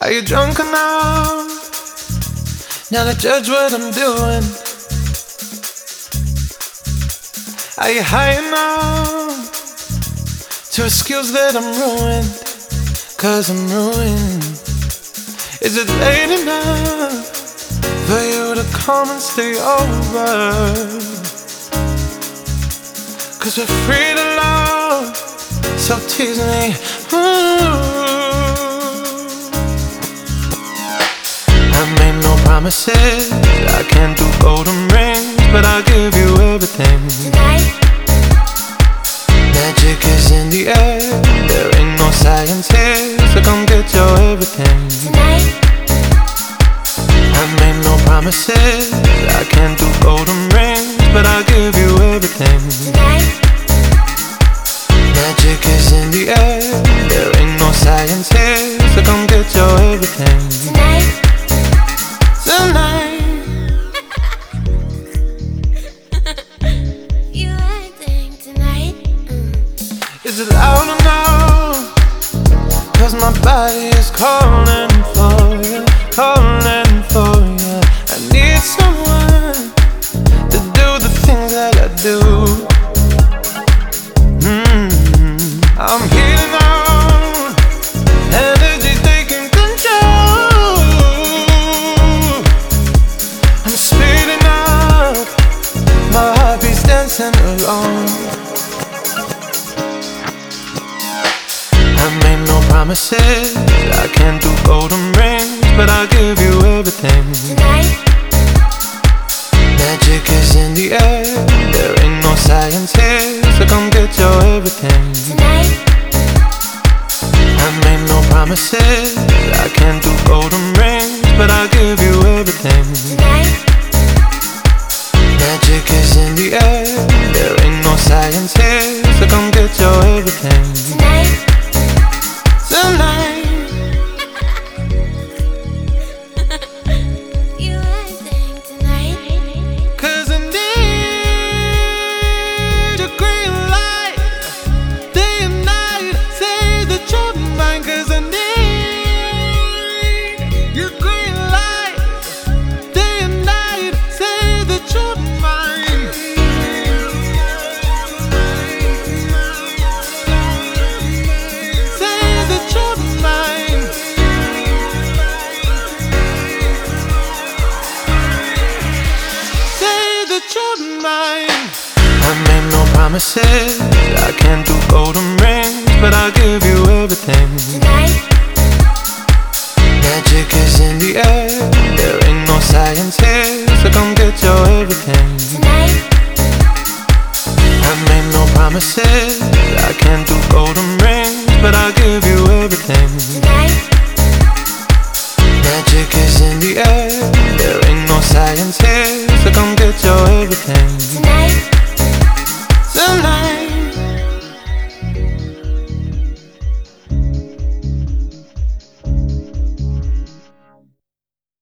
Are you drunk enough now to judge what I'm doing? Are you high enough to excuse that I'm ruined? 'Cause I'm ruined. Is it late enough for you to come and stay over? 'Cause we're free to love, so tease me. I made no promises, I can't do golden rings, but I'll give you everything. Tonight, Magic is in the air, there ain't no science here, so come get your everything. tonight, I made no promises, I can't do golden rings, but I'll give you everything. tonight, Magic is in the air, there ain't no science here, so come get your everything. tonight. Tonight, You acting tonight. is it loud enough? 'Cause my body is calling for you, calling for you. I need someone to do the things that I do. I'm heating on, energy taking control. I'm speeding up, my heartbeat's dancing along. I made no promises, I can't do golden rings, but I'll give you everything. Tonight, Magic is in the air, there ain't no science here, so come get your everything. tonight, I made no promises, I can't do golden rings, but I'll give you everything. tonight, Magic is in the air, there ain't no science here, so come get your everything. tonight. Tonight, You acting tonight. 'cause I need your green light, day and night, say that you're mine. 'Cause I need your green light, day and night, say that you're mine. Say that you're mine. Say that you're mine. I made no promises, I can't do golden rings, but I'll give you everything. Tonight, Magic is in the air, there ain't no science here, so come get your everything. tonight, I made no promises, I can't do golden rings, but I'll give you everything. tonight,